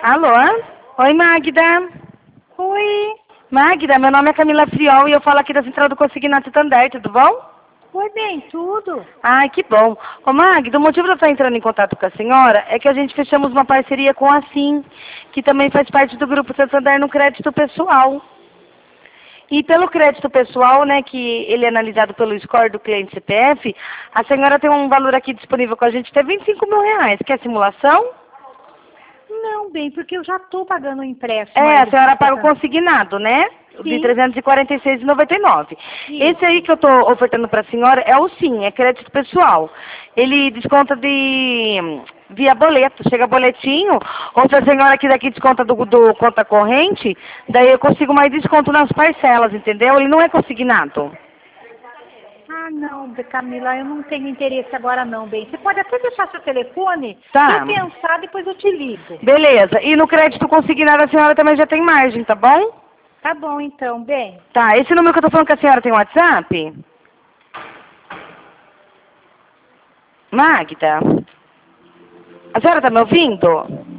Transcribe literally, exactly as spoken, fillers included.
Alô? Oi, Magda. Oi. Magda, meu nome é Camila Friol e eu falo aqui da Central do Consignato Tandar, tudo bom? Oi, bem, tudo? Ai, que bom. Ô, Magda, o motivo de eu estar entrando em contato com a senhora é que a gente fechamos uma parceria com a Sim, que também faz parte do Grupo Santander no crédito pessoal. E pelo crédito pessoal, né, que ele é analisado pelo score do cliente C P F, a senhora tem um valor aqui disponível com a gente, que é vinte e cinco mil reais. Quer simulação? Não, bem, porque eu já estou pagando o empréstimo. É, aí a do senhora paga o Santander. consignado, né? De Sim. trezentos e quarenta e seis reais e noventa e nove centavos. Esse aí Isso. que eu estou ofertando para a senhora é o Sim, é crédito pessoal. Ele desconta de via boleto, chega boletinho, ou se a senhora aqui daqui desconta do, do conta corrente, daí eu consigo mais desconto nas parcelas, entendeu? Ele não é consignado. Ah, não, Camila, eu não tenho interesse agora não, bem. Você pode até deixar seu telefone? Tá. Se eu pensar, depois eu te ligo. Beleza. E no crédito consignado a senhora também já tem margem, tá bom? Tá bom, então, bem. Tá, esse número que eu tô falando que a senhora tem WhatsApp? Magda? A senhora tá me ouvindo?